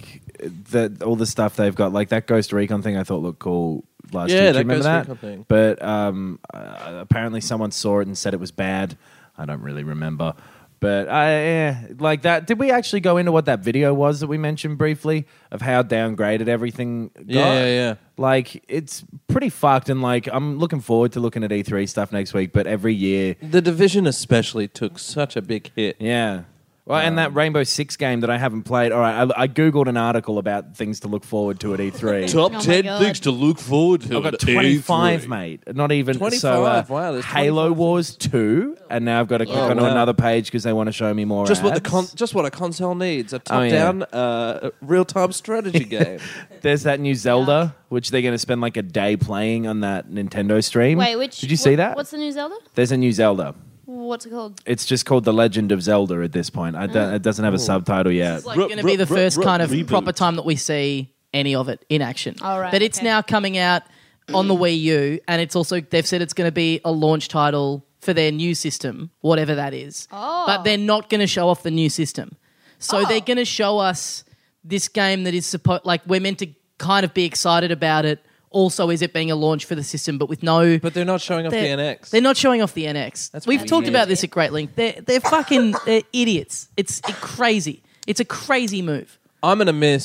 the stuff they've got, like that Ghost Recon thing, I thought looked cool last Yeah, year. Do that you remember Ghost that? Recon thing. But apparently someone saw it and said it was bad. I don't really remember. But like that. Did we actually go into what that video was that we mentioned briefly of how downgraded everything got? Yeah. Like it's pretty fucked, and like I'm looking forward to looking at E3 stuff next week. But every year, The Division especially took such a big hit. yeah. Well, and that Rainbow Six game that I haven't played. All right, I Googled an article about things to look forward to at E3. Top Oh my 10 God. things to look forward to. I've got at 25, E3. mate. Not even 25? So, Wow, there's Halo 25 Wars 2, and now I've got to click Yeah. onto wow. another page because they want to show me more. Just ads. what a console needs. A Oh, yeah. top-down, real-time strategy game. There's that new Zelda, which they're going to spend like a day playing on that Nintendo stream. Wait, which... Did you see that? What's the new Zelda? There's a new Zelda. What's it called? It's just called The Legend of Zelda at this point. It doesn't have a subtitle yet. It's like going to be the first kind of reboot. proper time that we see any of it in action. All right, but it's okay. now coming out on the Wii U, and it's also they've said it's going to be a launch title for their new system, whatever that is. Oh. But they're not going to show off the new system. So they're going to show us this game that is supposed like we're meant to kind of be excited about it. Also, is it being a launch for the system, but with no... But they're not showing off the NX. They're not showing off the NX. That's We've weird. talked about this at great length. They're fucking they're idiots. It's crazy. It's a crazy move. I'm going to miss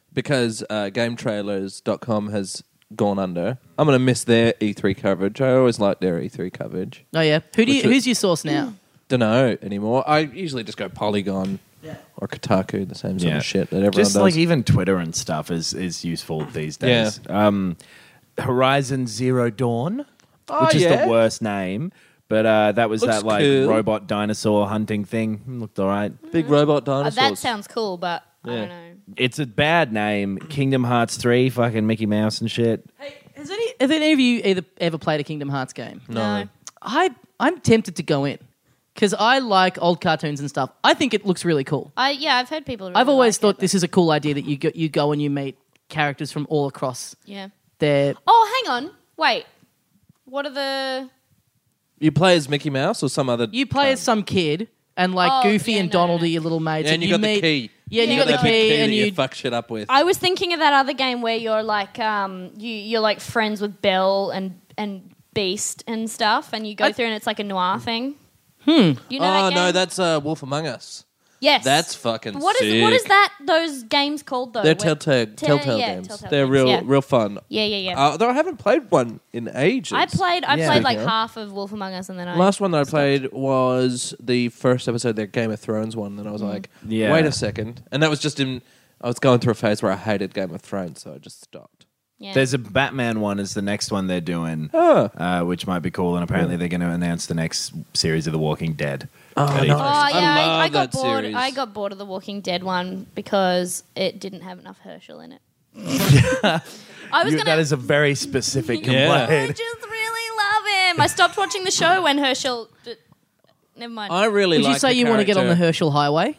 because GameTrailers.com has gone under. I'm going to miss their E3 coverage. I always like their E3 coverage. Oh yeah. Who's your source now? Don't know anymore. I usually just go Polygon or Kotaku, the same sort of shit that everyone Just does. like even Twitter and stuff is useful these days. Horizon Zero Dawn, which is the worst name. But that was Looks that like cool. robot dinosaur hunting thing. Looked all right. Big robot dinosaurs. That sounds cool, but I don't know. It's a bad name. Kingdom Hearts 3, fucking Mickey Mouse and shit. Hey, have any of you ever played a Kingdom Hearts game? No. I'm tempted to go in because I like old cartoons and stuff. I think it looks really cool. I've heard people. Really I've always like thought it, this is a cool idea that you go and you meet characters from all across Yeah. their. Oh, hang on. Wait. What are the? You play as Mickey Mouse or some other... You play as some kid, and like Oh, Goofy yeah, and no, Donald no. are your little mates. Yeah, and you got meet, the key. Yeah, and you got the that big key, and that you. fuck shit up with. I was thinking of that other game where you're like you're like friends with Belle and Beast and stuff, and you go through and it's like a noir thing. You know that game? no, that's Wolf Among Us. yes. That's fucking What is sick. that? Those games called though? They're Where- Telltale yeah, games. Telltale They're games, real fun. Yeah. Though I haven't played one in ages. I played Yeah. like Yeah. half of Wolf Among Us, and then Last one that I played was the first episode, their Game of Thrones one, and I was like, Yeah. wait a second. And that was just I was going through a phase where I hated Game of Thrones, so I just stopped. Yeah. There's a Batman one is the next one they're doing, which might be cool. And apparently they're going to announce the next series of The Walking Dead. Oh yeah, I love got that bored. series. I got bored of the Walking Dead one because it didn't have enough Herschel in it. I was gonna. That is a very specific Yeah. I complaint. just really love him. I stopped watching the show when Herschel. Never mind. I really Would you like say the you want to get on the character. Herschel Highway?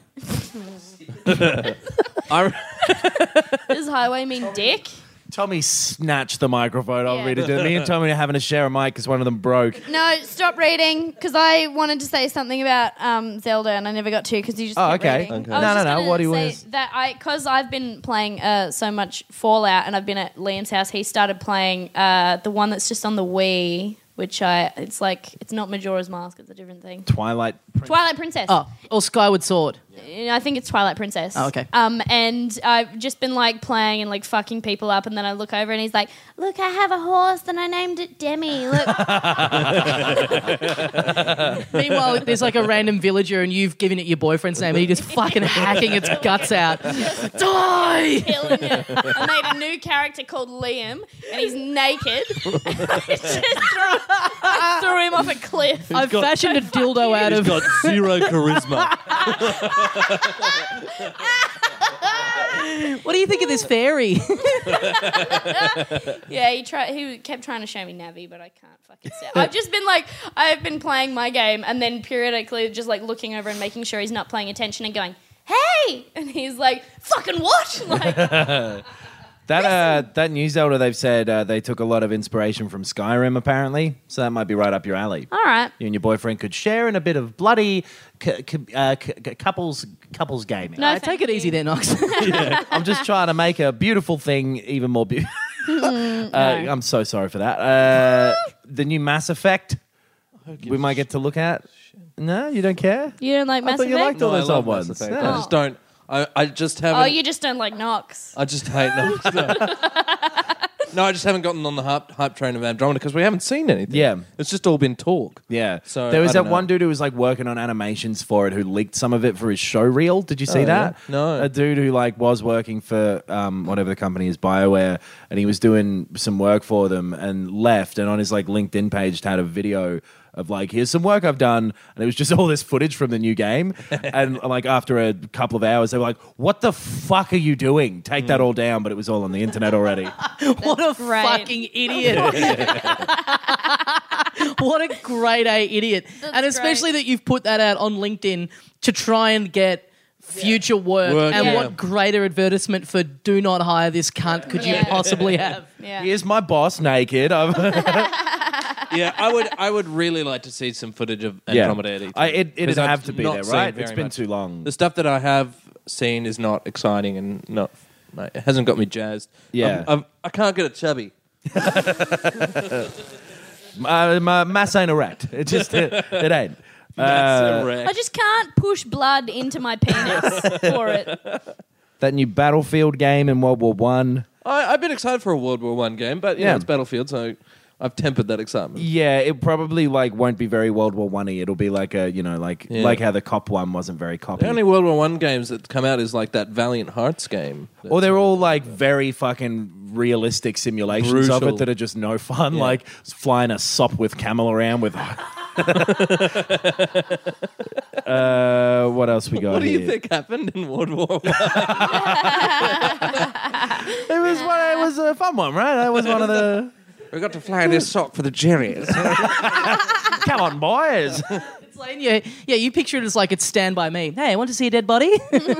Does highway mean dick? Tommy snatched the microphone off Yeah. me to do. Me and Tommy are having to share a mic because one of them broke. No, stop reading because I wanted to say something about Zelda and I never got to because you just kept okay. reading. Okay. I was No, just no. gonna What do you say want to- that because I've been playing so much Fallout and I've been at Liam's house. He started playing the one that's just on the Wii, which it's not Majora's Mask. It's a different thing. Twilight. Twilight Princess. Oh, or Skyward Sword. I think it's Twilight Princess. Oh, okay. And I've just been like playing and like fucking people up, and then I look over and he's like, "Look, I have a horse, and I named it Demi. Look." Meanwhile, there's like a random villager and you've given it your boyfriend's name and you're just fucking hacking its guts out. Die! Killing it. I made a new character called Liam, and he's naked. I threw him off a cliff. I've fashioned a dildo out of. got zero charisma. What do you think of this fairy? Yeah, he kept trying to show me Navi, but I can't fucking see it. I've been playing my game, and then periodically just like looking over and making sure he's not paying attention and going, "Hey!" And he's like, "Fucking what?" Like, That new Zelda, they've said they took a lot of inspiration from Skyrim, apparently. So that might be right up your alley. all right. You and your boyfriend could share in a bit of bloody couples gaming. No, Take it easy there, Knox. I'm just trying to make a beautiful thing even more beautiful. I'm so sorry for that. The new Mass Effect we might get to look at. No, you don't care? You don't like I Mass thought you Effect? liked all those I old love Mass ones. Effect. Yeah. I just don't. I just haven't. Oh, you just don't like Nox. I just hate no. No, I just haven't gotten on the hype train of Andromeda because we haven't seen anything. Yeah. It's just all been talk. Yeah. So, there was I that don't know. one dude who was like working on animations for it who leaked some of it for his show reel. Did you see that? yeah? No. A dude who like was working for whatever the company is, BioWare, and he was doing some work for them and left, and on his like LinkedIn page had a video of like, here's some work I've done, and it was just all this footage from the new game. And like after a couple of hours, they were like, "What the fuck are you doing? Take that all down!" But it was all on the internet already. What a great. fucking idiot. What a grade A idiot. And especially that you've put that out on LinkedIn to try and get future work. And yeah. what greater advertisement for do not hire this cunt could you Yeah. possibly have? Yeah. Here's my boss naked. Yeah, I would really like to see some footage of Yeah. Andromeda. It'd 'Cause I've have to be not there, seen right? very It's been much. too long. The stuff that I have seen is not exciting and not. Mate, it hasn't got me jazzed. Yeah. I can't get it chubby. My mass ain't erect. It just it ain't. That's erect. I just can't push blood into my penis for it. that new Battlefield game in World War One. I've been excited for a World War One game, but Yeah. it's Battlefield, so I've tempered that excitement. Yeah, it probably won't be very World War One-y. It'll be like a like how the Cop one wasn't very Cop-y. The only World War One games that come out is like that Valiant Hearts game. Or they're all like very fucking realistic simulations of Brutal. it that are just no fun, Yeah. like flying a sop with camel around with. What else we got? What do you here? think happened in World War One? It was a fun one, right? That was one of the. We got to fly this sock for the Jerrys. Come on, boys. It's like, you picture it as like it's Stand By Me. Hey, want to see a dead body?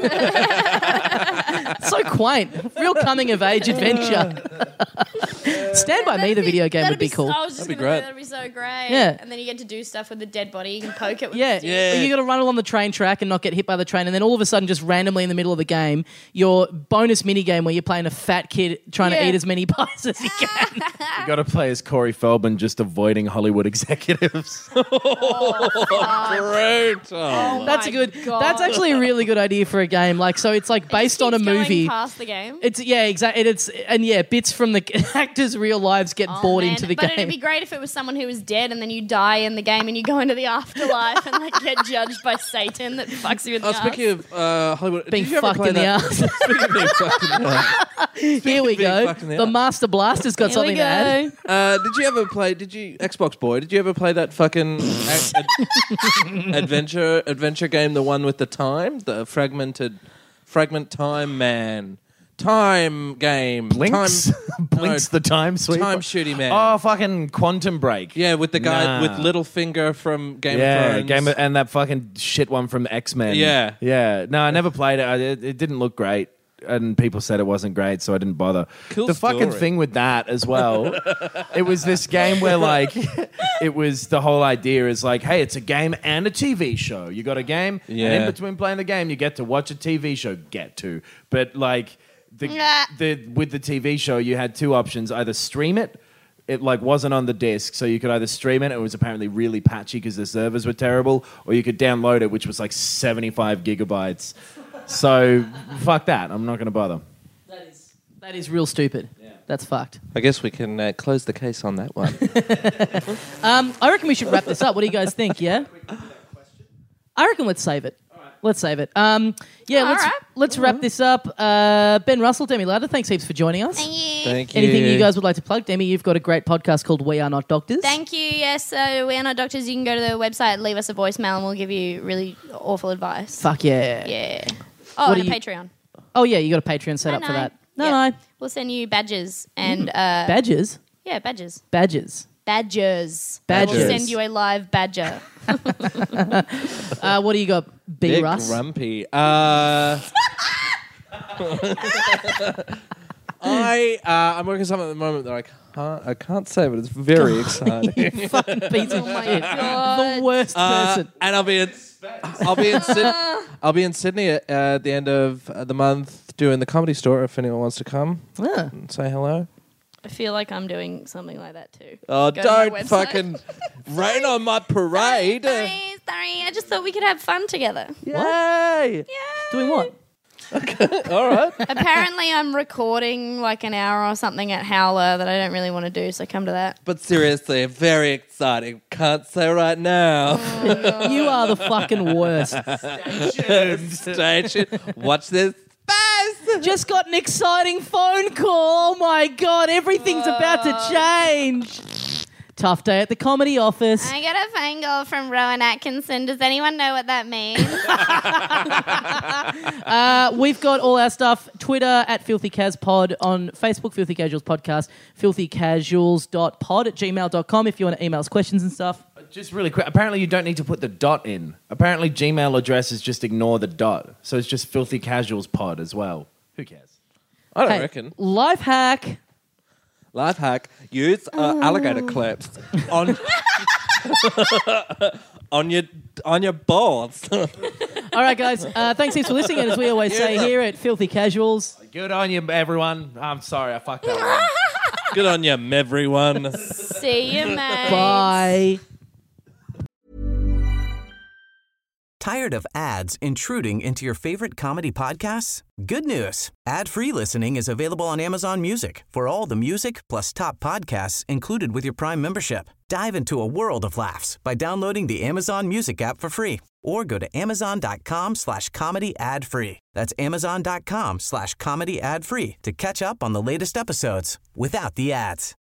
So quaint. Real coming of age adventure. Stand By Me, the video game, would be cool. I was just That'd be gonna say, great. that'd be so great. Yeah. And then you get to do stuff with the dead body. You can poke it with Yeah, the stick. Yeah. You got to run along the train track and not get hit by the train, and then all of a sudden, just randomly in the middle of the game, your bonus mini game where you're playing a fat kid trying to Yeah. eat as many pies as he can. You got to play as Corey Feldman, just avoiding Hollywood executives. Great. Oh That's my a good. God. That's actually a really good idea for a game. Like, so it's like based on a Keeps going movie. past the game. It's exactly. Bits from the actors' real lives get Oh, bought man. into the but game. it'd be great if it was someone who was dead and then you die in the game and you go into the afterlife and like get judged by Satan that fucks you in the ass. Speaking of Hollywood, Being did you ever fucked play in the that? ass. Speaking of being fucked in the ass. Here we being go. fucked in the The ass. Master Blaster's got Here something we to add. go. Did you ever play? Xbox Boy? Did you ever play that fucking adventure game? The one with the time, the fragment time man, time game, Blinks? time, Blinks the time sweep. time shooty man. Oh, fucking Quantum Break. Yeah, with the guy Nah. with Littlefinger from Game Yeah, of Thrones. and that fucking shit one from X-Men. Yeah. Yeah. No, I never played it. It didn't look great. And people said it wasn't great, so I didn't bother. Cool the fucking story. thing with that as well, it was this game where, like, it was the whole idea is like, hey, it's a game and a TV show. You got a game, and in Yeah. between playing the game, you get to watch a TV show. But like, with the TV show, you had two options: either stream it. It like wasn't on the disc, so you could either stream it. It was apparently really patchy because the servers were terrible, or you could download it, which was like 75 gigabytes. So fuck that. I'm not going to bother. That is real stupid. That's fucked. I guess we can close the case on that one. I reckon we should wrap this up. What do you guys think? Yeah. I reckon let's save it. Let's save it. Let's wrap this up. Ben Russell, Demi Lovato, thanks heaps for joining us. Thank you. Thank you. Anything you guys would like to plug? Demi, you've got a great podcast called We Are Not Doctors. Thank you. Yes, so we are not doctors. You can go to the website, leave us a voicemail, and we'll give you really awful advice. Fuck yeah. Yeah. Oh, What and do a you- Patreon. Oh yeah, you got a Patreon set up for that. No. We'll send you badges and Badges? yeah, badges. Badges. Badgers. Badgers. We'll send you a live badger. What do you got, B. Big Russ? Grumpy. I'm working on something at the moment that I can't say, but it's very exciting. You fucking piece of shit. God. The worst person. And I'll be in Sydney at the end of the month doing the Comedy Store. If anyone wants to come Yeah. and say hello. I feel like I'm doing something like that too. Oh, Go to my don't website. fucking rain on my parade! Sorry. I just thought we could have fun together. Yay! Doing what? All right. Apparently, I'm recording like an hour or something at Howler that I don't really want to do, so come to that. But seriously, very exciting. Can't say right now. You are the fucking worst. Stay tuned. Watch this. Just got an exciting phone call. Oh my God, everything's about to change. Tough day at the comedy office. I got a phone call from Rowan Atkinson. Does anyone know what that means? We've got all our stuff. Twitter at FilthyCasPod, on Facebook, Filthy Casuals Podcast, filthycasuals.pod@gmail.com if you want to email us questions and stuff. Just really quick. Apparently, you don't need to put the dot in. Apparently, Gmail addresses just ignore the dot. So it's just Filthy Casuals Pod as well. Who cares? I don't Hey, reckon. life hack. Life hack: use alligator clips on on your balls. All right, guys. Thanks heaps for listening. And as we always say here at Filthy Casuals, Good on you, everyone. I'm sorry, I fucked that one. Good on you, everyone. See you, mate. bye. Tired of ads intruding into your favorite comedy podcasts? Good news. Ad-free listening is available on Amazon Music for all the music plus top podcasts included with your Prime membership. Dive into a world of laughs by downloading the Amazon Music app for free or go to amazon.com/comedy ad-free. That's amazon.com/comedy ad-free to catch up on the latest episodes without the ads.